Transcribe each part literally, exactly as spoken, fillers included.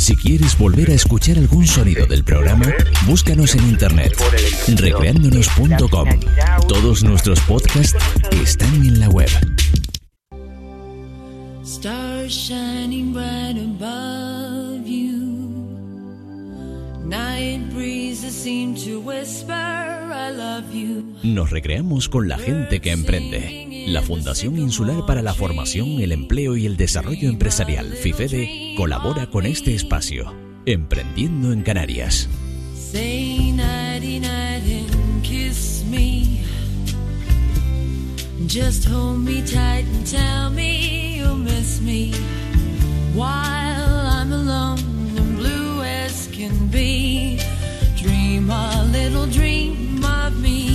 Si quieres volver a escuchar algún sonido del programa, búscanos en internet, recreándonos punto com. Todos nuestros podcasts están en la web. Stars shining bright above you. Night breezes seem to whisper I love you. Nos recreamos con la gente que emprende. La Fundación Insular para la Formación, el Empleo y el Desarrollo Empresarial, FIFEDE, colabora con este espacio, Emprendiendo en Canarias. Say nighty night and kiss me. Just hold me tight and tell me you'll miss me while I'm alone and blue as can be. Dream a little dream of me.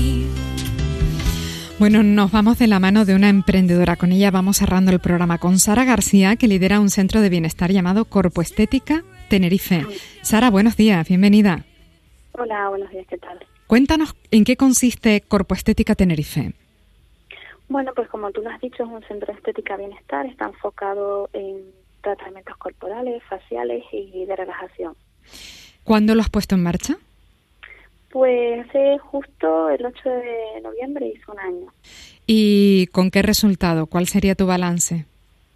Bueno, nos vamos de la mano de una emprendedora. Con ella vamos cerrando el programa con Sara García, que lidera un centro de bienestar llamado Corpoestética Tenerife. Sara, buenos días, bienvenida. Hola, buenos días, ¿qué tal? Cuéntanos en qué consiste Corpoestética Tenerife. Bueno, pues como tú lo has dicho, es un centro de estética bienestar, está enfocado en tratamientos corporales, faciales y de relajación. ¿Cuándo lo has puesto en marcha? Pues hace justo el ocho de noviembre hizo un año. ¿Y con qué resultado? ¿Cuál sería tu balance?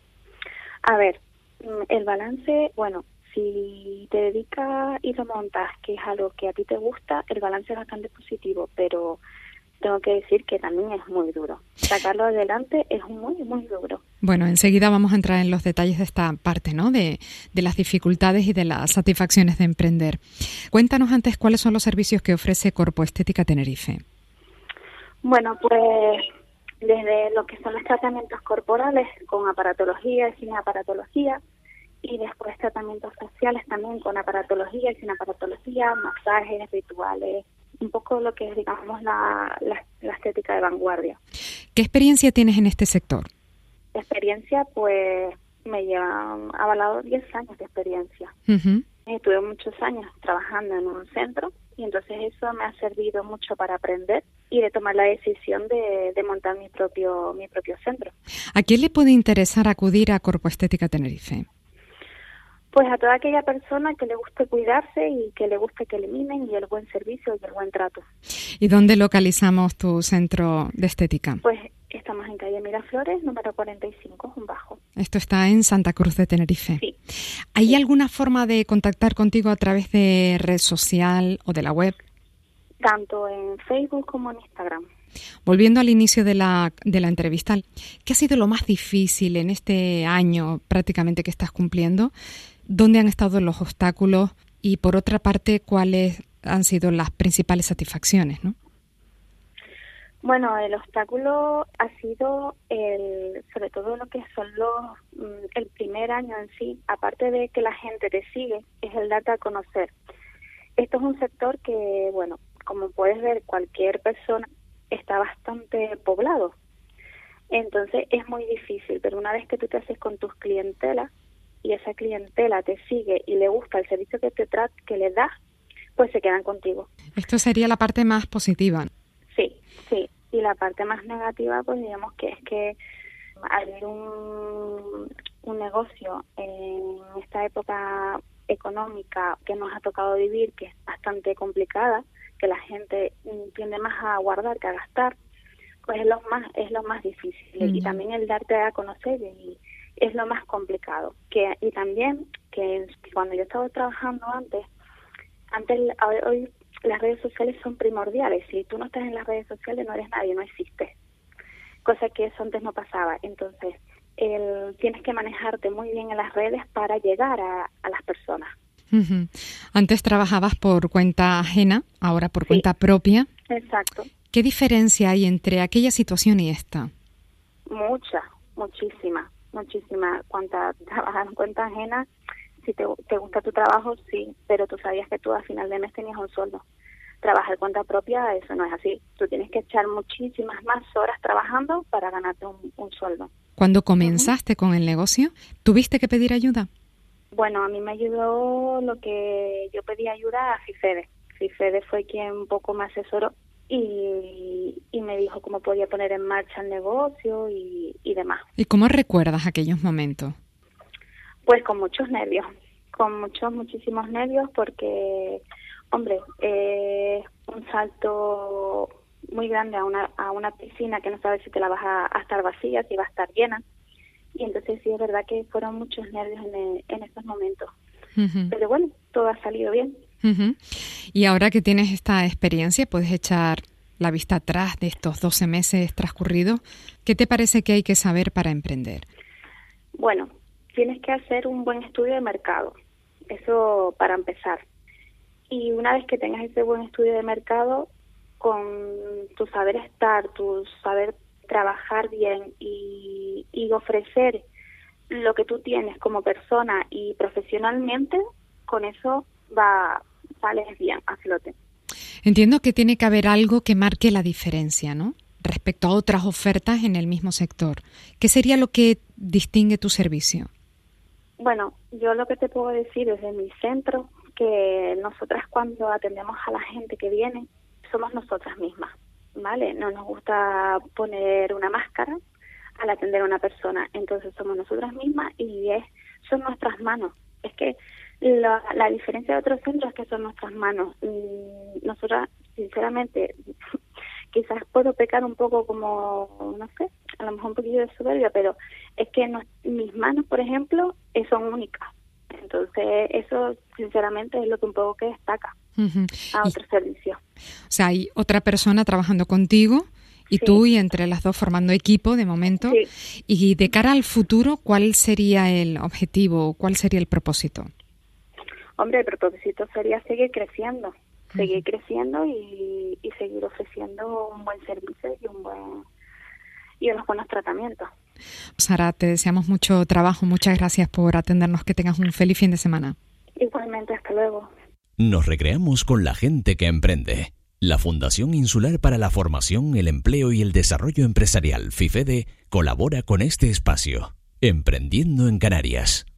A ver, el balance, bueno, si te dedicas y lo montas, que es algo que a ti te gusta, el balance es bastante positivo, pero tengo que decir que también es muy duro. Sacarlo adelante es muy, muy duro. Bueno, enseguida vamos a entrar en los detalles de esta parte, ¿no? De, de las dificultades y de las satisfacciones de emprender. Cuéntanos antes cuáles son los servicios que ofrece Corpoestética Tenerife. Bueno, pues desde lo que son los tratamientos corporales con aparatología y sin aparatología, y después tratamientos faciales también con aparatología y sin aparatología, masajes, rituales, un poco lo que es, digamos, la, la, la estética de vanguardia. ¿Qué experiencia tienes en este sector? Experiencia, pues me llevan avalado diez años de experiencia. Uh-huh. Estuve muchos años trabajando en un centro y entonces eso me ha servido mucho para aprender y de tomar la decisión de, de montar mi propio mi propio centro. ¿A quién le puede interesar acudir a Corpoestética Tenerife? Pues a toda aquella persona que le guste cuidarse y que le guste que le mimen y el buen servicio y el buen trato. ¿Y dónde localizamos tu centro de estética? Pues estamos en calle Miraflores, número cuarenta y cinco, un bajo. Esto está en Santa Cruz de Tenerife. Sí. ¿Hay sí. alguna forma de contactar contigo a través de red social o de la web? Tanto en Facebook como en Instagram. Volviendo al inicio de la, de la entrevista, ¿qué ha sido lo más difícil en este año prácticamente que estás cumpliendo? ¿Dónde han estado los obstáculos? Y por otra parte, ¿cuáles han sido las principales satisfacciones, ¿no? Bueno, el obstáculo ha sido el, sobre todo lo que son los, el primer año en sí, aparte de que la gente te sigue, es el darte a conocer. Esto es un sector que, bueno, como puedes ver, cualquier persona está bastante poblado. Entonces es muy difícil, pero una vez que tú te haces con tus clientelas y esa clientela te sigue y le gusta el servicio que te tra- que le das, pues se quedan contigo. Esto sería la parte más positiva. Sí, sí. Y la parte más negativa, pues digamos que es que abrir un, un negocio en esta época económica que nos ha tocado vivir, que es bastante complicada, que la gente tiende más a guardar que a gastar, pues es lo más es lo más difícil. Mm. Y también el darte a conocer y es lo más complicado. Que y también que cuando yo estaba trabajando antes, antes hoy las redes sociales son primordiales. Si tú no estás en las redes sociales no eres nadie, no existes. Cosa que eso antes no pasaba. Entonces, el, tienes que manejarte muy bien en las redes para llegar a, a las personas. Uh-huh. Antes trabajabas por cuenta ajena, ahora por sí, cuenta propia. Exacto. ¿Qué diferencia hay entre aquella situación y esta? Mucha, muchísima, muchísima. Cuando trabajas en cuenta ajena, si te, te gusta tu trabajo, sí, pero tú sabías que tú a final de mes tenías un sueldo. Trabajar cuenta propia, eso no es así. Tú tienes que echar muchísimas más horas trabajando para ganarte un, un sueldo. Cuando comenzaste uh-huh. con el negocio, ¿tuviste que pedir ayuda? Bueno, a mí me ayudó lo que yo pedí ayuda a FIFEDE. FIFEDE fue quien un poco me asesoró y, y me dijo cómo podía poner en marcha el negocio y, y demás. ¿Y cómo recuerdas aquellos momentos? Pues con muchos nervios, con muchos, muchísimos nervios porque, hombre, es eh, un salto muy grande a una a una piscina que no sabes si te la vas a, a estar vacía, si va a estar llena. Y entonces sí es verdad que fueron muchos nervios en, el, en estos momentos. Uh-huh. Pero bueno, todo ha salido bien. Uh-huh. Y ahora que tienes esta experiencia, puedes echar la vista atrás de estos doce meses transcurridos. ¿Qué te parece que hay que saber para emprender? Bueno, tienes que hacer un buen estudio de mercado. Eso para empezar. Y una vez que tengas ese buen estudio de mercado, con tu saber estar, tu saber trabajar bien y, y ofrecer lo que tú tienes como persona y profesionalmente, con eso va sales bien a flote. Entiendo que tiene que haber algo que marque la diferencia, ¿no? Respecto a otras ofertas en el mismo sector. ¿Qué sería lo que distingue tu servicio? Bueno, yo lo que te puedo decir desde mi centro, que nosotras cuando atendemos a la gente que viene, somos nosotras mismas, ¿vale? No nos gusta poner una máscara al atender a una persona, entonces somos nosotras mismas y es son nuestras manos. Es que la, la diferencia de otros centros es que son nuestras manos. Nosotras, sinceramente, quizás puedo pecar un poco como, no sé, a lo mejor un poquillo de soberbia, pero es que no, mis manos, por ejemplo, son únicas. Entonces, eso, sinceramente, es lo que un poco que destaca uh-huh. a otros y, servicios. O sea, hay otra persona trabajando contigo y sí. tú, y entre las dos formando equipo de momento. Sí. Y de cara al futuro, ¿cuál sería el objetivo? ¿Cuál sería el propósito? Hombre, el propósito sería seguir creciendo, uh-huh. seguir creciendo y, y seguir ofreciendo un buen servicio y un buen y unos buenos tratamientos. Sara, te deseamos mucho trabajo. Muchas gracias por atendernos. Que tengas un feliz fin de semana. Igualmente, hasta luego. Nos recreamos con la gente que emprende. La Fundación Insular para la Formación, el Empleo y el Desarrollo Empresarial, FIFEDE, colabora con este espacio. Emprendiendo en Canarias.